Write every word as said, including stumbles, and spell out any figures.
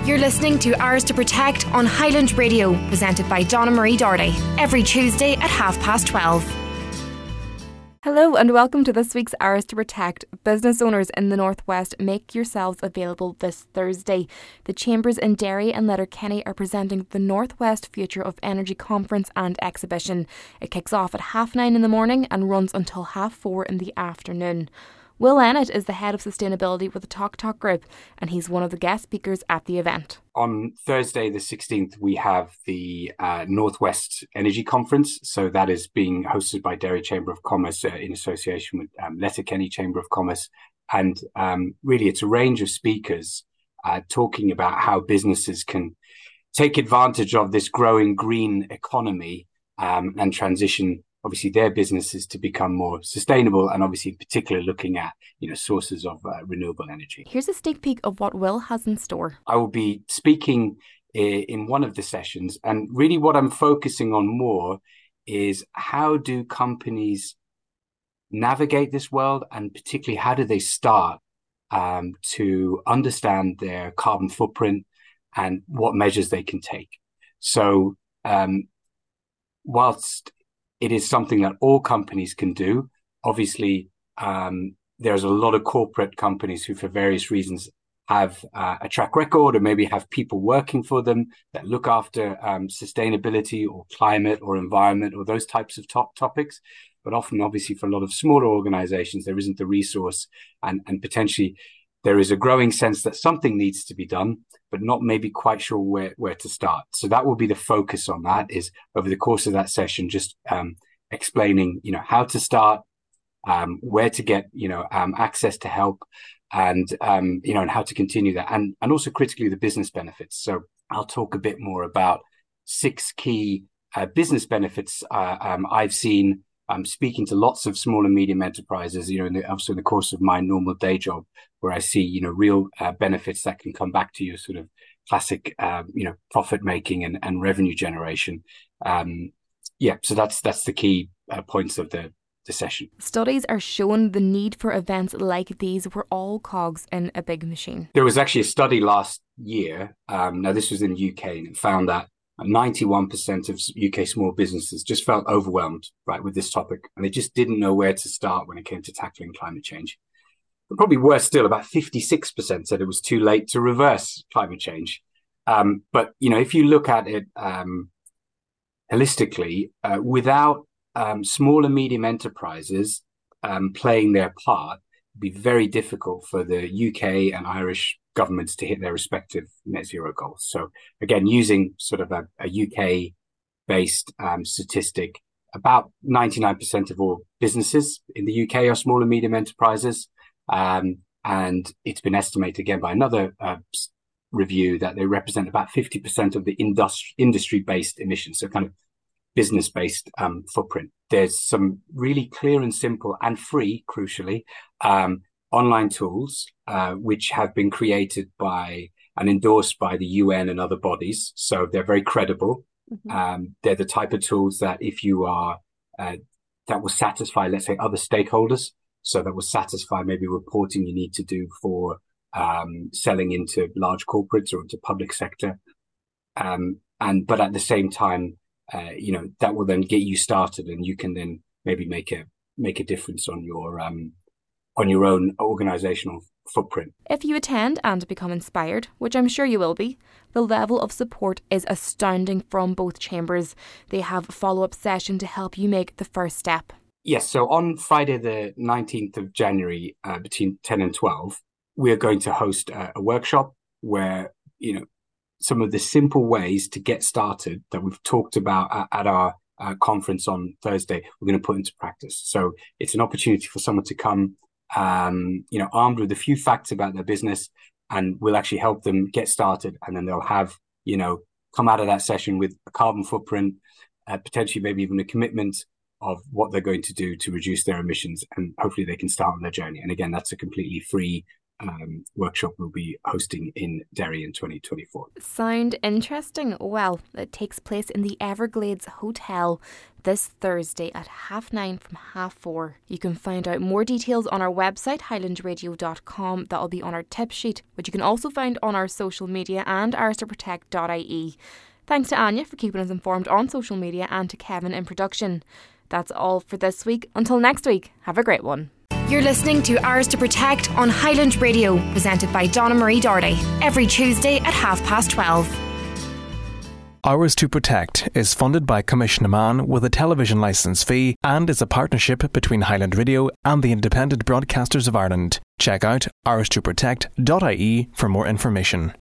You're listening to Ours to Protect on Highland Radio, presented by Donna Marie Doherty, every Tuesday at half past twelve. Hello and welcome to this week's Ours to Protect. Business owners in the Northwest, make yourselves available this Thursday. The Chambers in Derry and Letterkenny are presenting the Northwest Future of Energy Conference and Exhibition. It kicks off at half nine in the morning and runs until half four in the afternoon. Will Ennett is the head of sustainability with the Talk Talk Group, and he's one of the guest speakers at the event. On Thursday the sixteenth, we have the uh, Northwest Energy Conference. So that is being hosted by Derry Chamber of Commerce uh, in association with um, Letterkenny Chamber of Commerce. And um, really, it's a range of speakers uh, talking about how businesses can take advantage of this growing green economy um, and transition obviously their businesses to become more sustainable, and obviously in particular looking at, you know, sources of uh, renewable energy. Here's a sneak peek of what Will has in store. I will be speaking in one of the sessions, and really what I'm focusing on more is how do companies navigate this world, and particularly how do they start um, to understand their carbon footprint and what measures they can take. So um, whilst it is something that all companies can do. Obviously, um, there's a lot of corporate companies who, for various reasons, have uh, a track record or maybe have people working for them that look after um, sustainability or climate or environment or those types of top topics. But often, obviously, for a lot of smaller organizations, there isn't the resource, and, and potentially there is a growing sense that something needs to be done, but not maybe quite sure where, where to start. So that will be the focus on that, is over the course of that session, just um, explaining, you know, how to start, um, where to get, you know, um, access to help, and, um, you know, and how to continue that. And, and also critically, the business benefits. So I'll talk a bit more about six key uh, business benefits uh, um, I've seen. I'm speaking to lots of small and medium enterprises, you know, in the, also in the course of my normal day job, where I see, you know, real uh, benefits that can come back to your sort of classic, uh, you know, profit making and, and revenue generation. Um, yeah, so that's that's the key uh, points of the, the session. Studies are showing the need for events like these. We're all cogs in a big machine. There was actually a study last year. Um, now, this was in the U K, and it found that ninety-one percent of U K small businesses just felt overwhelmed, right, with this topic, and they just didn't know where to start when it came to tackling climate change. But probably worse still, about fifty-six percent said it was too late to reverse climate change. Um, but, you know, if you look at it um, holistically, uh, without um, small and medium enterprises um, playing their part, it'd be very difficult for the U K and Irish governments to hit their respective net zero goals. So again, using sort of a, a U K based um, statistic, about ninety-nine percent of all businesses in the U K are small and medium enterprises. Um, and it's been estimated again by another uh, review that they represent about fifty percent of the industri- industry based emissions. So kind of business based um, footprint. There's some really clear and simple and free, crucially, um, online tools, uh, which have been created by and endorsed by the U N and other bodies. So they're very credible. Mm-hmm. Um, they're the type of tools that if you are, uh, that will satisfy, let's say, other stakeholders. So that will satisfy maybe reporting you need to do for um, selling into large corporates or into public sector. Um, and, but at the same time, uh, you know, that will then get you started, and you can then maybe make a, make a difference on your, um, on your own organizational footprint. If you attend and become inspired, which I'm sure you will be, the level of support is astounding from both chambers. They have a follow-up session to help you make the first step. Yes, so on Friday the nineteenth of January, uh, between ten and twelve, we are going to host a, a workshop where, you know, some of the simple ways to get started that we've talked about at, at our uh, conference on Thursday, we're going to put into practice. So it's an opportunity for someone to come Um, you know, armed with a few facts about their business, and we'll actually help them get started. And then they'll have, you know, come out of that session with a carbon footprint, uh, potentially maybe even a commitment of what they're going to do to reduce their emissions, and hopefully they can start on their journey. And again, that's a completely free um, workshop we'll be hosting in Derry in twenty twenty-four. Sound interesting? Well, it takes place in the Everglades Hotel this Thursday at half nine from half four. You can find out more details on our website, highland radio dot com. That'll be on our tip sheet, which you can also find on our social media and ours to protect dot I E. Thanks to Anya for keeping us informed on social media and to Kevin in production. That's all for this week. Until next week, have a great one. You're listening to Ours to Protect on Highland Radio, presented by Donna Marie Doherty, every Tuesday at half past twelve. Ours to Protect is funded by Commission Man with a television licence fee and is a partnership between Highland Radio and the Independent Broadcasters of Ireland. Check out ours to protect dot I E for more information.